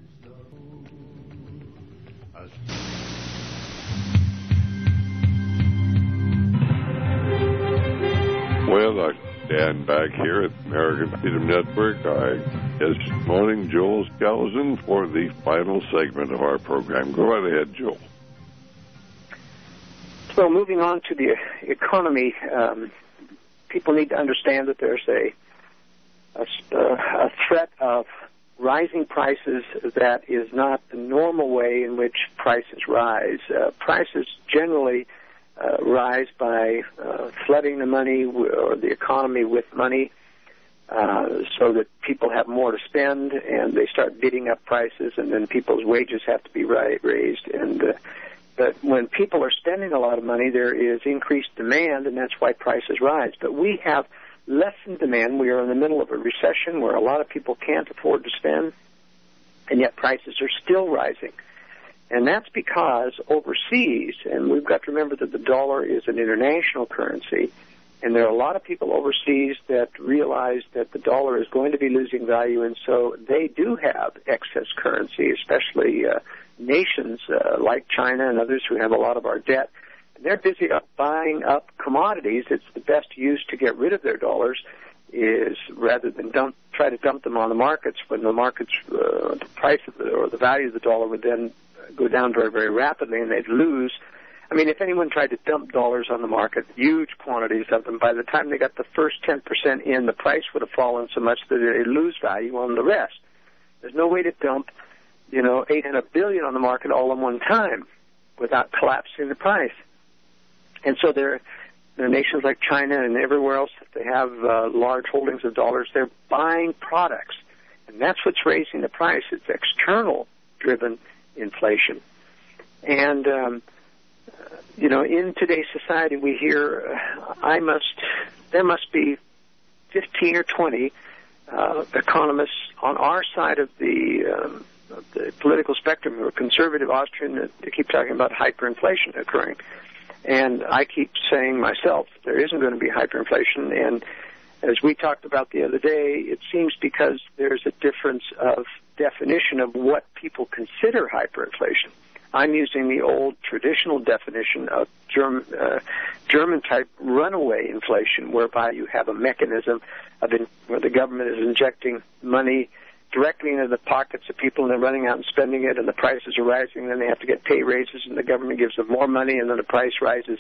Well, I stand back here at the American Freedom Network. I is morning Joel Skousen for the final segment of our program. Go right ahead, Joel. So moving on to the economy, um, people need to understand that there's a, a, a threat of rising prices that is not the normal way in which prices rise. Uh, prices generally Uh, rise by uh, flooding the money w- or the economy with money uh, so that people have more to spend, and they start bidding up prices, and then people's wages have to be ri- raised. And uh, but when people are spending a lot of money, there is increased demand, and that's why prices rise. But we have lessened demand. We are in the middle of a recession where a lot of people can't afford to spend, and yet prices are still rising. And that's because overseas, and we've got to remember that the dollar is an international currency, and there are a lot of people overseas that realize that the dollar is going to be losing value, and so they do have excess currency, especially uh, nations uh, like China and others who have a lot of our debt. They're busy up buying up commodities. It's the best use to get rid of their dollars is rather than dump, try to dump them on the markets when the markets, uh, the price of the, or the value of the dollar would then go down very, very rapidly, and they'd lose. I mean, if anyone tried to dump dollars on the market, huge quantities of them, by the time they got the first ten percent in, the price would have fallen so much that they'd lose value on the rest. There's no way to dump, you know, eight hundred billion dollars on the market all in one time without collapsing the price. And so there, there are nations like China and everywhere else that they have uh, large holdings of dollars. They're buying products, and that's what's raising the price. It's external-driven inflation. And, um, you know, in today's society, we hear, uh, I must, there must be fifteen or twenty uh, economists on our side of the, um, of the political spectrum who are conservative Austrian that they keep talking about hyperinflation occurring. And I keep saying myself, there isn't going to be hyperinflation. And as we talked about the other day, it seems because there's a difference of definition of what people consider hyperinflation. I'm using the old traditional definition of German, uh, German-type runaway inflation, whereby you have a mechanism of in, where the government is injecting money directly into the pockets of people, and they're running out and spending it, and the prices are rising, and then they have to get pay raises, and the government gives them more money, and then the price rises.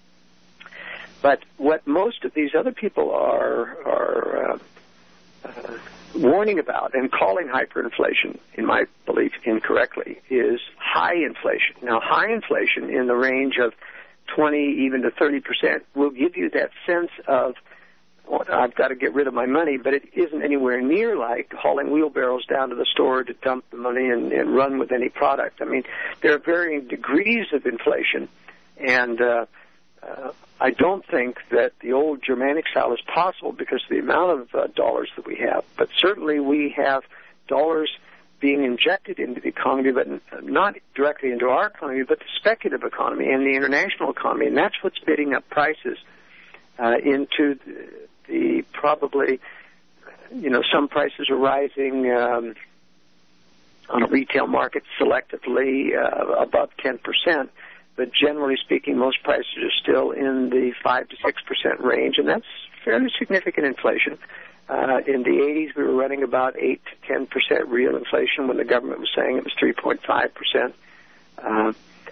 But what most of these other people are are uh, uh, warning about and calling hyperinflation, in my belief incorrectly, is high inflation. Now, high inflation in the range of twenty, even to thirty percent will give you that sense of, well, I've got to get rid of my money, but it isn't anywhere near like hauling wheelbarrows down to the store to dump the money and, and run with any product. I mean, there are varying degrees of inflation, and uh, uh, I don't think that the old Germanic style is possible because of the amount of uh, dollars that we have. But certainly we have dollars being injected into the economy, but not directly into our economy, but the speculative economy and the international economy, and that's what's bidding up prices uh, into the, the probably, you know, some prices are rising um, on a retail market selectively uh, above ten percent. But generally speaking, most prices are still in the five to six percent range, and that's fairly significant inflation. Uh, in the eighties, we were running about eight to ten percent real inflation when the government was saying it was three point five percent. Uh,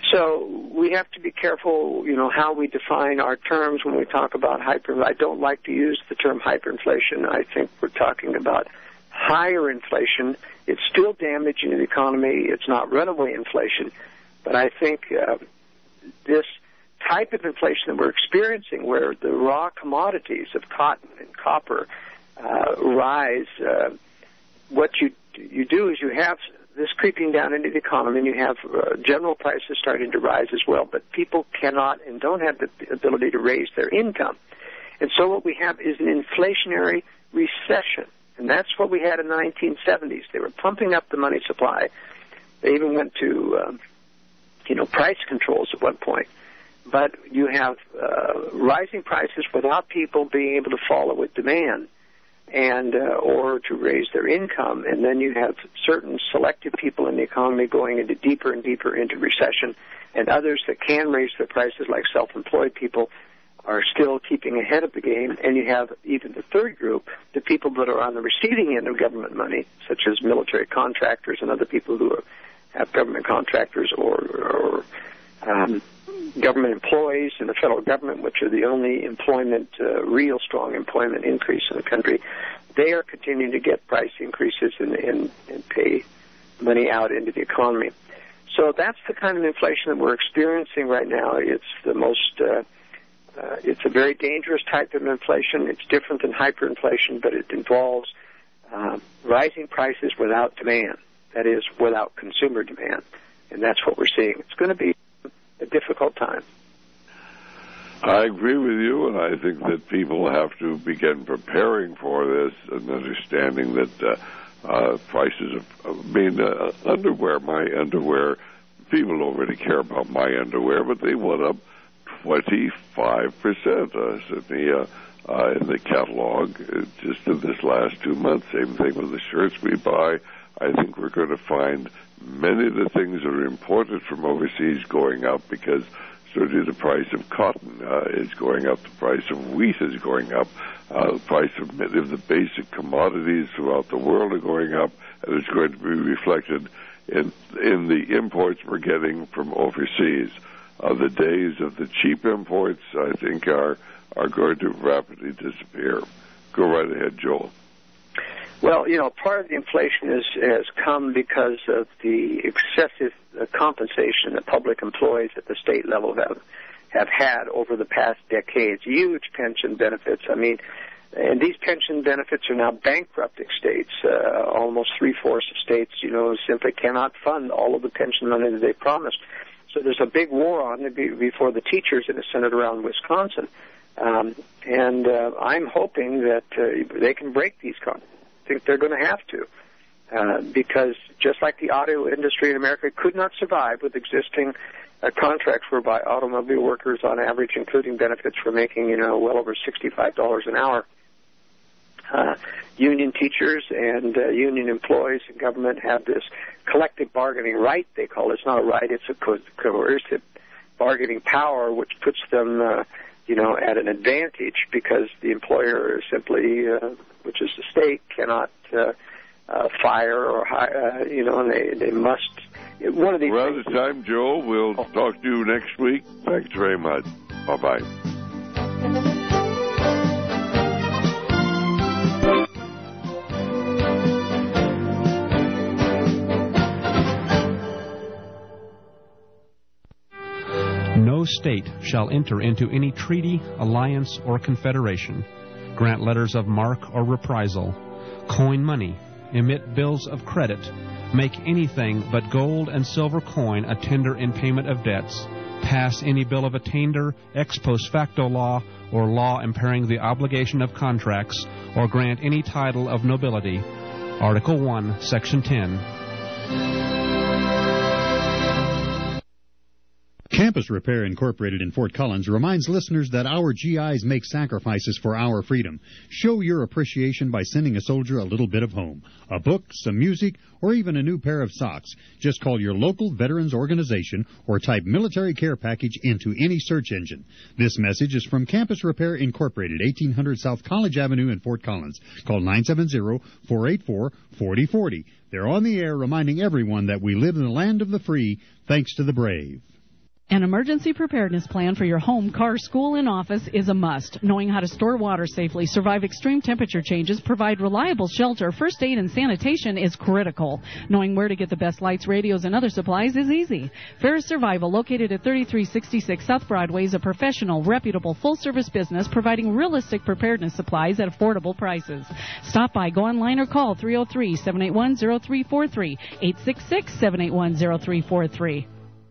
So we have to be careful, you know, how we define our terms when we talk about hyper. I don't like to use the term hyperinflation. I think we're talking about higher inflation. It's still damaging the economy. It's not runaway inflation. But I think uh, this type of inflation that we're experiencing, where the raw commodities of cotton and copper uh, rise, uh, what you you do is you have this creeping down into the economy, and you have uh, general prices starting to rise as well. But people cannot and don't have the ability to raise their income. And so what we have is an inflationary recession. And that's what we had in the nineteen seventies. They were pumping up the money supply. They even went to, um, you know, price controls at one point. But you have uh, rising prices without people being able to follow with demand and uh, or to raise their income. And then you have certain selective people in the economy going into deeper and deeper into recession, and others that can raise their prices, like self-employed people, are still keeping ahead of the game. And you have even the third group, the people that are on the receiving end of government money, such as military contractors and other people who are, have government contractors or, or um, government employees in the federal government, which are the only employment, uh, real strong employment increase in the country. They are continuing to get price increases and, and, and pay money out into the economy. So that's the kind of inflation that we're experiencing right now. It's the most... Uh, Uh, it's a very dangerous type of inflation. It's different than hyperinflation, but it involves uh, rising prices without demand. That is, without consumer demand. And that's what we're seeing. It's going to be a difficult time. I agree with you, and I think that people have to begin preparing for this and understanding that uh, uh, prices of, I mean, uh, underwear, my underwear, people don't really care about my underwear, but they went up twenty-five percent, uh, certainly uh, uh, in the catalog uh, just in this last two months. Same thing with the shirts we buy. I think we're going to find many of the things that are imported from overseas going up, because certainly the price of cotton uh, is going up, the price of wheat is going up, uh, the price of many of the basic commodities throughout the world are going up, and it's going to be reflected in in the imports we're getting from overseas. Uh, the days of the cheap imports, I think, are are going to rapidly disappear. Go right ahead, Joel. Well, you know, part of the inflation is, has come because of the excessive uh, compensation that public employees at the state level have have had over the past decades. Huge pension benefits. I mean, and these pension benefits are now bankrupting states. Uh, almost three-fourths of states, you know, simply cannot fund all of the pension money that they promised. So there's a big war on it before the teachers in the Senate around Wisconsin. Um, and uh, I'm hoping that uh, they can break these contracts. I think they're going to have to. Uh, because just like the auto industry in America could not survive with existing uh, contracts whereby automobile workers on average, including benefits, were making, you know, well over sixty-five dollars an hour. Uh, union teachers and uh, union employees in government have this collective bargaining right, they call it. It's not a right, it's a co- coercive bargaining power, which puts them, uh, you know, at an advantage, because the employer simply, uh, which is the state, cannot uh, uh, fire or hire, uh, you know, and they, they must. One of these We're out of time, Joe. We'll oh. talk to you next week. Thanks very much. Bye-bye. No state shall enter into any treaty, alliance, or confederation, grant letters of marque or reprisal, coin money, emit bills of credit, make anything but gold and silver coin a tender in payment of debts, pass any bill of attainder, ex post facto law, or law impairing the obligation of contracts, or grant any title of nobility. Article one, Section ten. Campus Repair Incorporated in Fort Collins reminds listeners that our G Is make sacrifices for our freedom. Show your appreciation by sending a soldier a little bit of home, a book, some music, or even a new pair of socks. Just call your local veterans organization or type military care package into any search engine. This message is from Campus Repair Incorporated, eighteen hundred South College Avenue in Fort Collins. Call nine seven zero, four eight four, four zero four zero. They're on the air reminding everyone that we live in the land of the free thanks to the brave. An emergency preparedness plan for your home, car, school, and office is a must. Knowing how to store water safely, survive extreme temperature changes, provide reliable shelter, first aid, and sanitation is critical. Knowing where to get the best lights, radios, and other supplies is easy. Ferris Survival, located at thirty-three sixty-six South Broadway, is a professional, reputable, full-service business providing realistic preparedness supplies at affordable prices. Stop by, go online, or call three oh three, seven eight one, oh three four three, eight six six, seven eight one, oh three four three.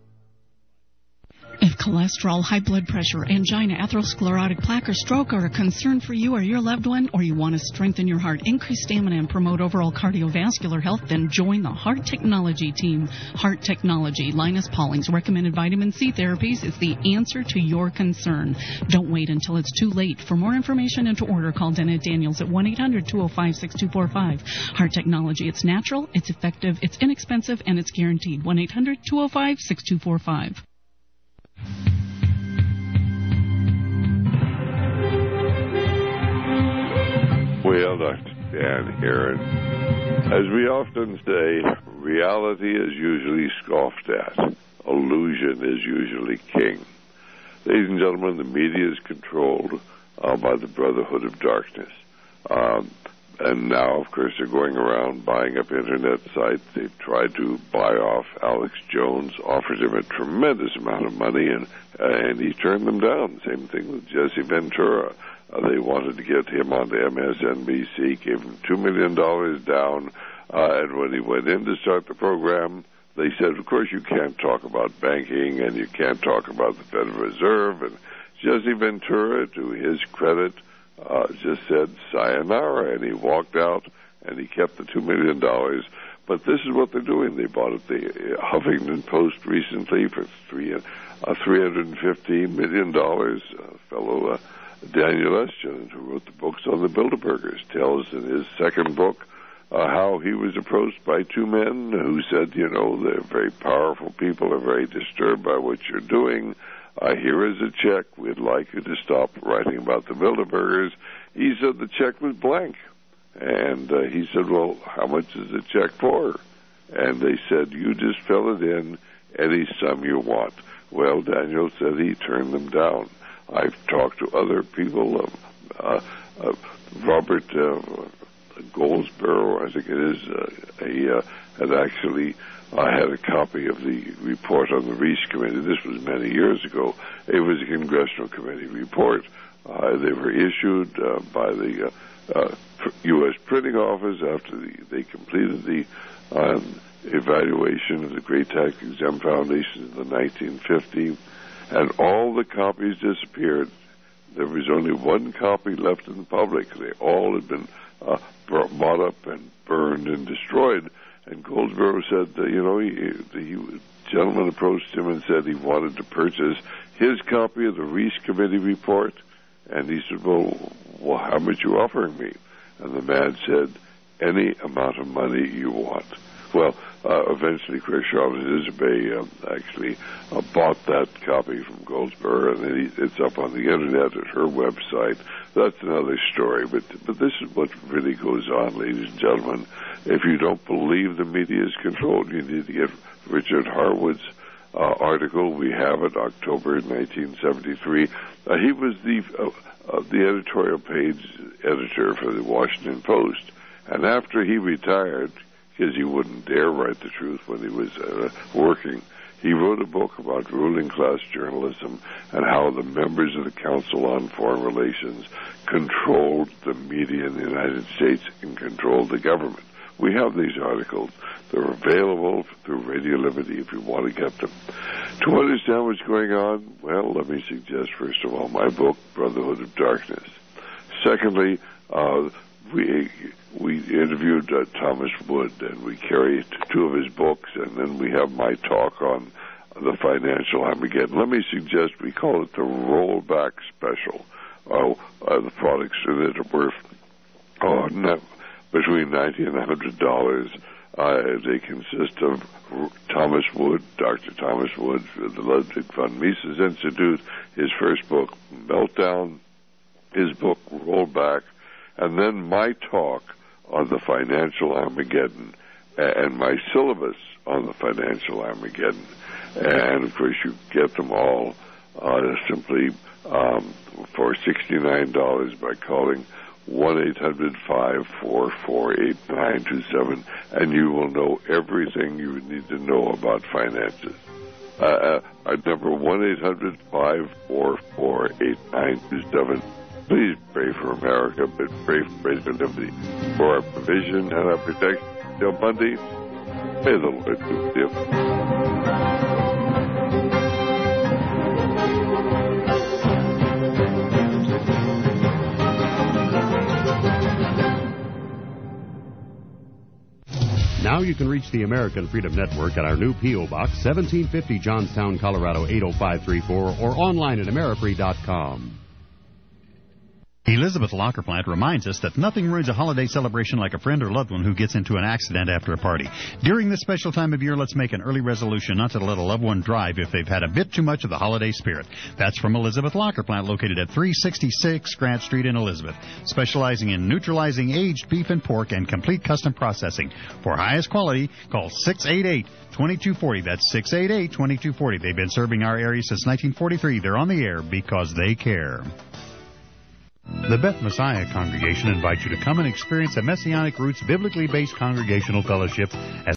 If cholesterol, high blood pressure, angina, atherosclerotic plaque, or stroke are a concern for you or your loved one, or you want to strengthen your heart, increase stamina, and promote overall cardiovascular health, then join the Heart Technology team. Heart Technology, Linus Pauling's recommended vitamin C therapies is the answer to your concern. Don't wait until it's too late. For more information and to order, call Dennett Daniels at one eight hundred, two oh five, six two four five. Heart Technology, it's natural, it's effective, it's inexpensive, and it's guaranteed. one eight hundred, two oh five, six two four five. Well, Doctor Dan here, and as we often say, reality is usually scoffed at. Illusion is usually king. Ladies and gentlemen, the media is controlled uh, by the Brotherhood of Darkness. Um, and now, of course, they're going around buying up Internet sites. They've tried to buy off Alex Jones, offered him a tremendous amount of money, and, uh, and he turned them down. Same thing with Jesse Ventura. Uh, they wanted to get him onto M S N B C, gave him two million dollars down, uh, and when he went in to start the program, they said, of course, you can't talk about banking and you can't talk about the Federal Reserve. And Jesse Ventura, to his credit, uh, just said sayonara, and he walked out, and he kept the two million dollars. But this is what they're doing. They bought it the Huffington Post recently for three, uh, three hundred fifteen million dollars. Uh, fellow uh, Daniel Estrin, who wrote the books on the Bilderbergers, tells in his second book uh, how he was approached by two men who said, you know, they're very powerful people, are very disturbed by what you're doing. Uh, here is a check. We'd like you to stop writing about the Bilderbergers. He said the check was blank. And uh, he said, well, how much is the check for? And they said, you just fill it in any sum you want. Well, Daniel said he turned them down. I've talked to other people. Uh, uh, uh, Robert uh, Goldsboro, I think it is, uh, he uh, had actually uh, had a copy of the report on the Reese Committee. This was many years ago. It was a Congressional Committee report. Uh, they were issued uh, by the uh, uh, U S Printing Office after the, they completed the um, evaluation of the Great Tax Exempt Foundation in the nineteen fifties, and all the copies disappeared. There was only one copy left in the public. They all had been uh, bought up and burned and destroyed. And Goldsboro said, uh, you know, he, the gentleman approached him and said he wanted to purchase his copy of the Reese Committee report. And he said, well, well how much are you offering me? And the man said, any amount of money you want. Well, uh, eventually, Chris Charlotte Isabey um, actually uh, bought that copy from Goldsboro, and it, it's up on the Internet at her website. That's another story. But but this is what really goes on, ladies and gentlemen. If you don't believe the media is controlled, you need to get Richard Harwood's uh, article. We have it, October nineteen seventy-three. Uh, he was the uh, uh, the editorial page editor for the Washington Post, and after he retired, because he wouldn't dare write the truth when he was uh, working, he wrote a book about ruling class journalism and how the members of the Council on Foreign Relations controlled the media in the United States and controlled the government. We have these articles. They're available through Radio Liberty if you want to get them. To understand what's going on, well, let me suggest, first of all, my book, Brotherhood of Darkness. Secondly, uh, we we interviewed uh, Thomas Wood, and we carried two of his books, and then we have my talk on the financial Armageddon. Let me suggest we call it the rollback special. Uh, uh, the products that are worth oh, no, between ninety and one hundred dollars. Uh, they consist of Thomas Wood, Doctor Thomas Wood, the Ludwig von Mises Institute, his first book, Meltdown, his book, Rollback, and then my talk on the financial Armageddon, and my syllabus on the financial Armageddon. And, of course, you get them all uh, simply um, for sixty-nine dollars by calling one eight hundred five four four eight nine two seven, and you will know everything you need to know about finances. Uh, uh, our number one eight hundred five four four eight nine two seven. Please pray for America, but pray for President Liberty, for our provision and our protection till Monday. May the Lord be with you. Now you can reach the American Freedom Network at our new P O. Box, seventeen fifty Johnstown, Colorado, eight oh five three four, or online at amerifree dot com. Elizabeth Locker Plant reminds us that nothing ruins a holiday celebration like a friend or loved one who gets into an accident after a party. During this special time of year, let's make an early resolution not to let a loved one drive if they've had a bit too much of the holiday spirit. That's from Elizabeth Locker Plant, located at three sixty-six Grant Street in Elizabeth, specializing in neutralizing aged beef and pork and complete custom processing. For highest quality, call six eight eight, two two four zero. That's six eight eight, two two four zero. They've been serving our area since nineteen forty-three. They're on the air because they care. The Beth Messiah Congregation invites you to come and experience a Messianic Roots biblically based congregational fellowship as